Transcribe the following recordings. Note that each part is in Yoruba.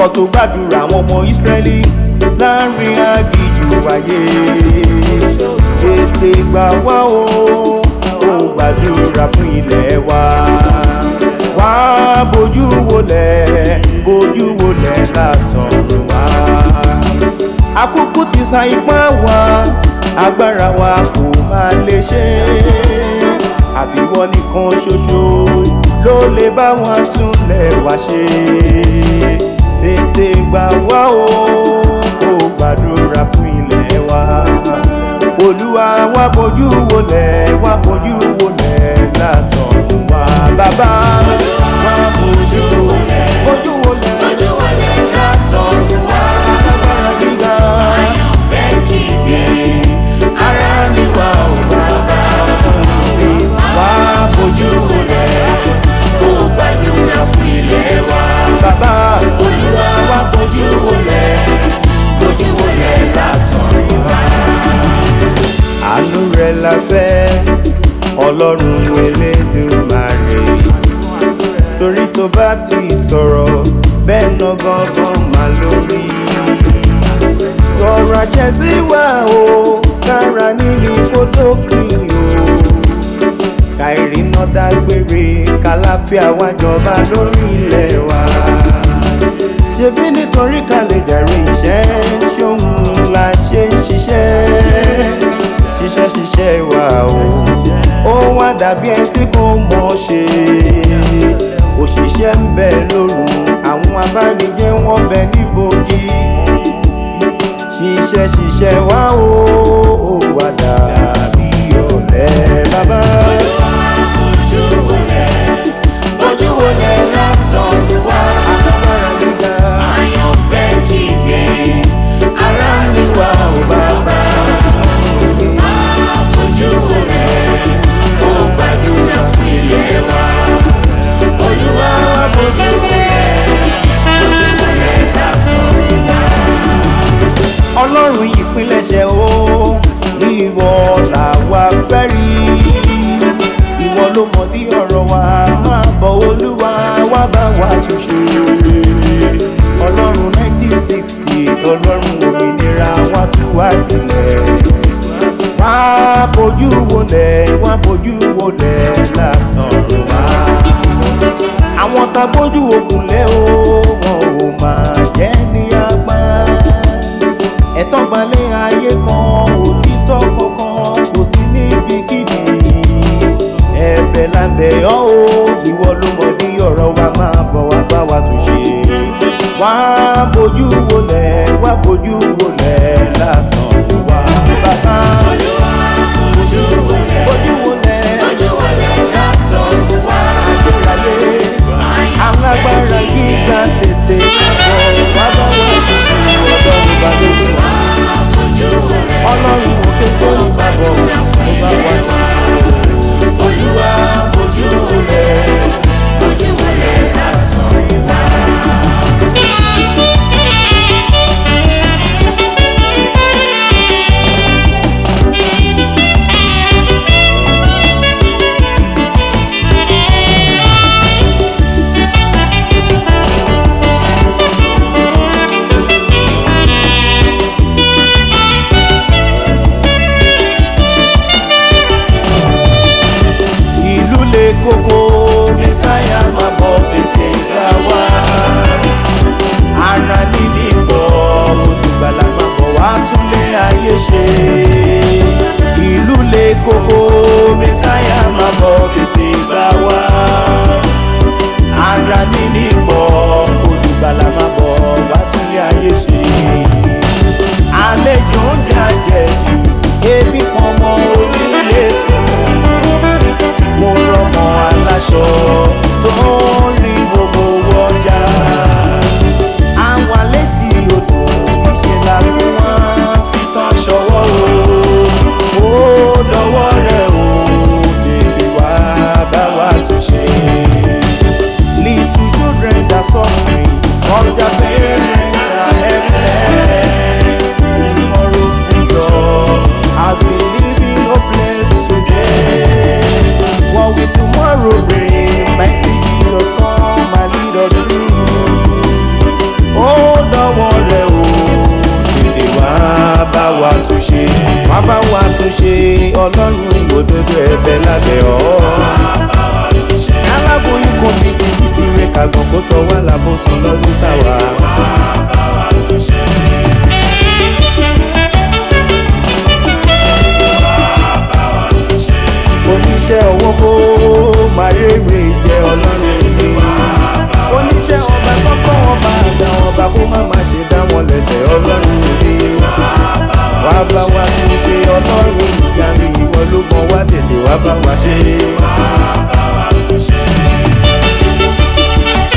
tó gbàdúrà àwọn ọmọ Ísírẹ́lì láàrin aginjù ayé. Tètè gbà wá o, kó gbàdúrà fún ilẹ̀ wa. Wá bójú wòlẹ̀ látọ̀run wá. Àkókò ti sa ipá wa, agbára wa kò máa lè ṣe. Àfiwọ́ nìkan ṣoṣo ló lè bá wọn túnlẹ̀ wá ṣe. Tètè gbà wá o, kó gbàdúrà fún ilẹ̀ wa. Olúwa wá bójú wòlẹ̀ látọ̀run wá. Bàbá wá bójú wòlẹ̀ látọ̀run wá. Agbára gíga Àyànfẹ́ kígbe, ara mi wá o bàbá. wá bójú wòlẹ̀. Kó gbàdúrà fún ilé wa. Bàbá Olúwa wá bójú wòlẹ̀ látọ̀run wá. àánú rẹ̀ la fẹ́, Ọlọ́run Elédùmarè. Torí tó bá ti sọ̀rọ̀ bẹ́ẹ̀ ná gangan máa lórí. Sọ̀rọ̀ àṣẹ sí wa o, kára níbi kó dópin o. Káìrìnà dágbére, kàlàáfíà wá jọba lórí ilẹ̀ wa. Ṣebí nítorí ká lè jàre iṣẹ́, ṣóhun la ṣe ń ṣiṣẹ́ wa o. Ó wá dàbí ẹni tí kò mọ̀ ṣe. Òṣìṣẹ́ ń bẹ lóru, àwọn abánijẹ́ wọ́n bẹ níbòjì. Ṣiṣẹ́ wa o, ó wá dàbí ọ̀lẹ. Bàbá Bójú wòlẹ̀ látọ̀run wá. agbára gíga. Àyànfẹ́ kígbe, ara mi wá o bàbá. Bójú wòlẹ̀, kó gbàdúrà fún ilé wa. Olúwa wá bójú wòlẹ̀ látọ̀run wá. Ọlọ́run ìpilẹ̀ṣẹ̀ o, ìwọ làwa fẹ́ rí. Ìwọ ló mọ̀ dí ọ̀rọ̀ wa, bọ̀ Olúwa wá bá wa túnṣe. Ọlọ́run 1960, Ọlọ́run òmìnira wá tú wá sílẹ̀. Wá bójú wòlẹ̀ látọ̀run wá. Àwọn tá bójú ogun lé o, wọn ò máa jẹ́ ní apá. Ẹ̀tọ́ gbalẹ̀ ayé kan, òtítọ́ kankan kò sí níbikíbi. Ẹ̀bẹ̀ lábẹ́ ọ́ o, ìwọ ló mọ̀ ní ọ̀rọ̀ wa, máa bọ̀ wá bá wa tún ṣe. Wá bójú wòlẹ̀ látọ̀run wá. Bàbá Bójú wòlẹ̀ látọ̀run wá. ayé alágbára gíga tètè bọ̀ wá bá wa tún ṣe. Ọlọ́run bá lórí wa. Bójú wòlẹ̀, Ọlọ́run òkè sórí bàbọ̀ ó bá wa tún ṣe. Olúwa bójú wòlẹ̀ látọ̀run wá. Ìlú le koko, Mẹ́sáyà máa bọ̀ tètè gbà wá. Ara níní bọ̀, olùgbàlà máa bọ̀ wá tún lé ayé ṣe. Ìlú le koko, Mẹ́sáyà máa bọ̀ tètè gbà wá. Ara níní bọ̀, olùgbàlà máa bọ̀ wá tún lé ayé ṣe. Àlejò ń jàjẹ̀jù, ebi pọn mọ́ onílé sùn. Mo rọmọ aláṣọ tó ń rí gbogbo ọjà. Àwa létí odò níṣẹ́ la tí wọ́n fi tán ṣọwọ́ o. Ó dọwọ́ rẹ̀ o, tètè wá bá wa tún ṣe. Little children rọ̀ wá làbọ̀sán lọ́dún táwa. oníṣẹ́ ọwọ́ kó máa rèrè jẹ́ ọlọ́run mi. oníṣẹ́ ọba kọ́kọ́ ọba àgbà ọba kó má má ṣe dá wọn lẹ́sẹ̀ ọlọ́run mi. wá bá wa tún ṣe ọlọ́run ìyá mi ìwọ ló mọ wá tètè wá bá wa ṣe.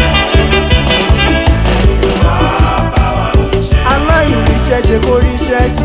aláìríṣẹ́ ṣe kó ríṣẹ́